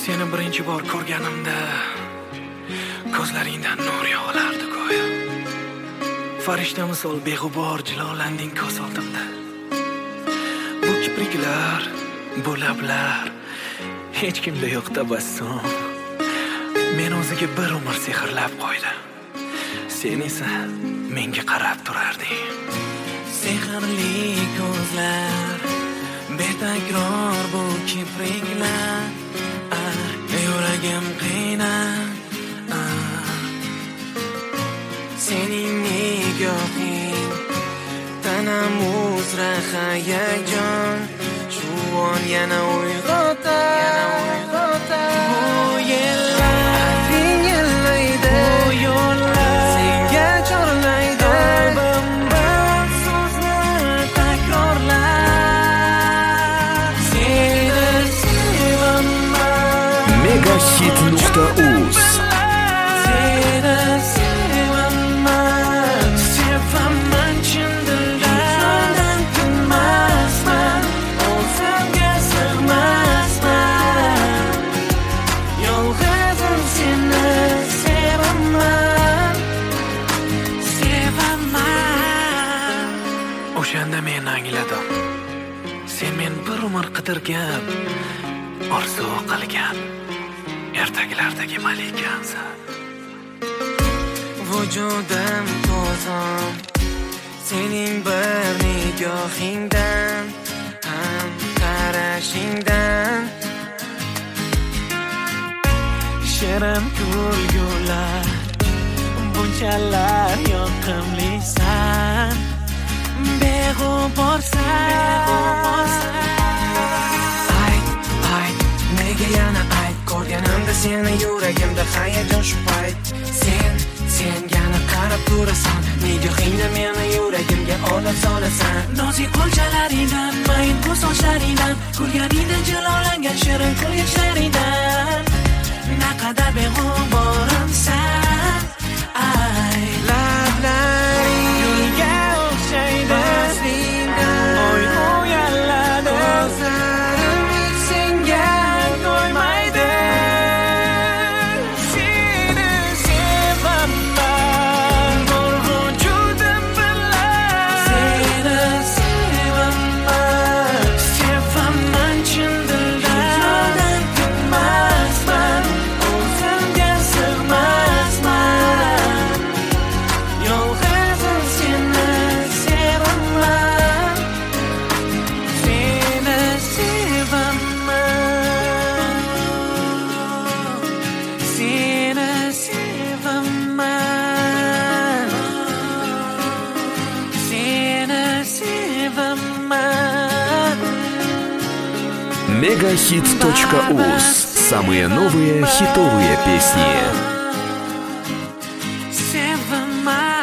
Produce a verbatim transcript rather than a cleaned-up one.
Seni birinchi bor ko'rganimda ko'zlaringdan nur yog'ilardi go'yo. Farishta misol beg'ubor jilolanding ko'z oldimda. Bu kipriklar, bu lablar, hech kimda yo'q tabassum. Men o'ziga bir umr sehrlab qo'ydi. Sen esa menga qarab turarding. Sehrli ko'zlar, betakror bu kipriklar, ah, yuragim qiynab, ah. Sening nigohing tanam uzra hayajon, shu on yana uyg'otar, yana uyg'otar. Bu yillar yillaydi, bu yo'llar senga chorlaydi. Qalbimdan so'zlar takrorlar. Seni sevaman. megahit nuqta uz Seni sevaman. Sevaman chin dildan, tinmasman. O'zimga sig'masman. Yolg'izim seni sevaman. Sevaman. O'shanda men angladim. Sen men bir umr qidirgan, orzu qilgan ertaklardagi malikansan. Vujudim to'zon sening bir nigohingdan, ham qarashingdan. Shirin kulgular, bunchalar yoqimlisan. Beg'uborsan. Ayt, ayt, nega yana ayt. Ko'rganimda seni yuragimda hayajon shu payt. Sen, sen yana qarab turasan. Nigohingda meni yuragimga olib solasan. Nozik qo'lchalaringdan, mayin ko'z sochlaringdan, kulganingda jilolangan shirin kulgishlaringdan. Naqadar beg'uborimsan. Ay, lablaring gulga o'xshaydi. Oy, uyaladi. Ko'zlarim senga to'ymaydi. Seni sevaman, bor vujudim bilan. Seni sevaman. Sevaman chin dildan, tinmasman. O'zimga sig'masman. Yolg'izim seni sevaman. Seni sevaman. Seni sevaman. Seni sevaman. megahit точка уз. Самые новые хитовые песни. Sevaman.